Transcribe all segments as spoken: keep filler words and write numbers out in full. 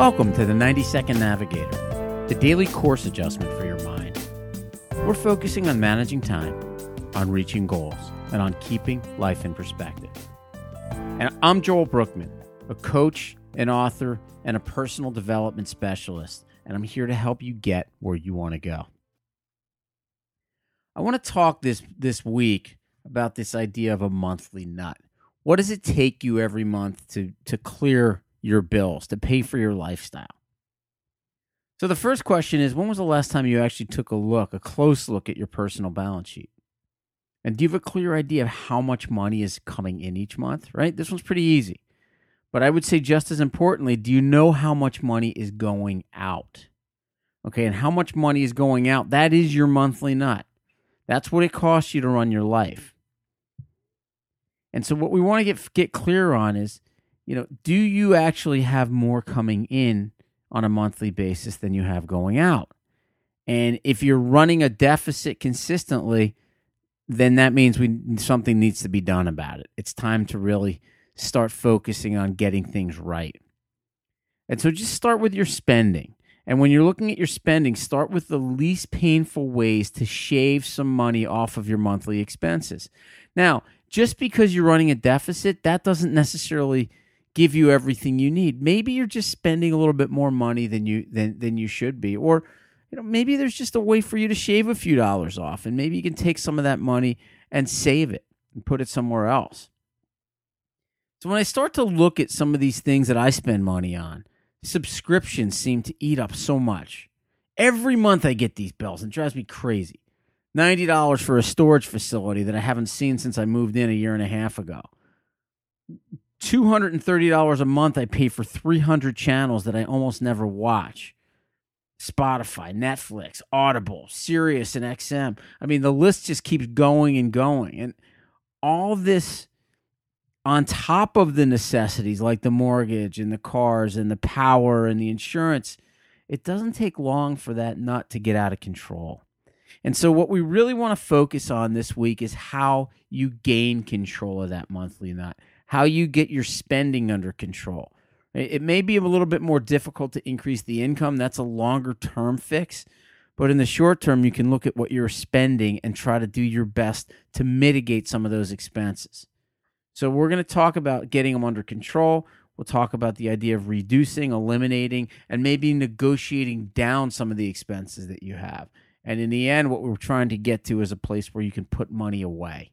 Welcome to the ninety second Navigator, the daily course adjustment for your mind. We're focusing on managing time, on reaching goals, and on keeping life in perspective. And I'm Joel Brookman, a coach, an author, and a personal development specialist, and I'm here to help you get where you want to go. I want to talk this, this week about this idea of a monthly nut. What does it take you every month to, to clear your bills, to pay for your lifestyle? So the first question is, when was the last time you actually took a look, a close look at your personal balance sheet? And do you have a clear idea of how much money is coming in each month, right? This one's pretty easy. But I would say just as importantly, do you know how much money is going out? Okay, and how much money is going out, that is your monthly nut. That's what it costs you to run your life. And so what we want to get get clear on is, you know, do you actually have more coming in on a monthly basis than you have going out? And if you're running a deficit consistently, then that means we something needs to be done about it. It's time to really start focusing on getting things right. And so just start with your spending. And when you're looking at your spending, start with the least painful ways to shave some money off of your monthly expenses. Now, just because you're running a deficit, that doesn't necessarily give you everything you need. Maybe you're just spending a little bit more money than you than than you should be, or you know, maybe there's just a way for you to shave a few dollars off, and maybe you can take some of that money and save it and put it somewhere else. So when I start to look at some of these things that I spend money on, subscriptions seem to eat up so much. Every month I get these bills, and it drives me crazy. ninety dollars for a storage facility that I haven't seen since I moved in a year and a half ago. two hundred thirty dollars a month I pay for three hundred channels that I almost never watch. Spotify, Netflix, Audible, Sirius, and X M. I mean, the list just keeps going and going. And all this on top of the necessities like the mortgage and the cars and the power and the insurance, it doesn't take long for that nut to get out of control. And so what we really want to focus on this week is how you gain control of that monthly nut, how you get your spending under control. It may be a little bit more difficult to increase the income. That's a longer term fix. But in the short term, you can look at what you're spending and try to do your best to mitigate some of those expenses. So we're going to talk about getting them under control. We'll talk about the idea of reducing, eliminating, and maybe negotiating down some of the expenses that you have. And in the end, what we're trying to get to is a place where you can put money away.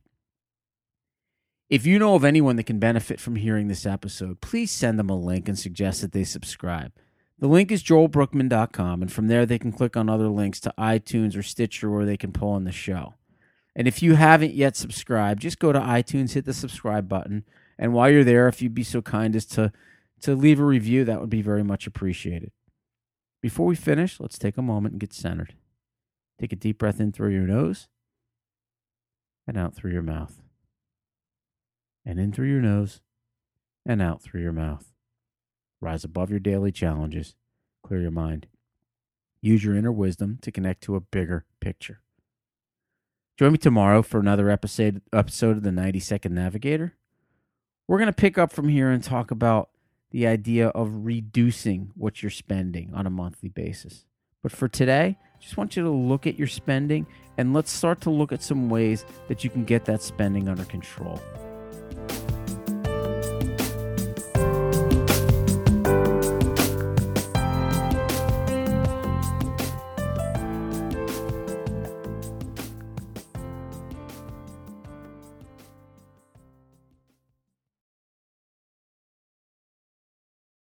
If you know of anyone that can benefit from hearing this episode, please send them a link and suggest that they subscribe. The link is joel brookman dot com, and from there they can click on other links to iTunes or Stitcher where they can pull in the show. And if you haven't yet subscribed, just go to iTunes, hit the subscribe button, and while you're there, if you'd be so kind as to, to leave a review, that would be very much appreciated. Before we finish, let's take a moment and get centered. Take a deep breath in through your nose and out through your mouth. And in through your nose and out through your mouth. Rise above your daily challenges. Clear your mind. Use your inner wisdom to connect to a bigger picture. Join me tomorrow for another episode, episode of the ninety second Navigator. We're going to pick up from here and talk about the idea of reducing what you're spending on a monthly basis. But for today, I just want you to look at your spending and let's start to look at some ways that you can get that spending under control.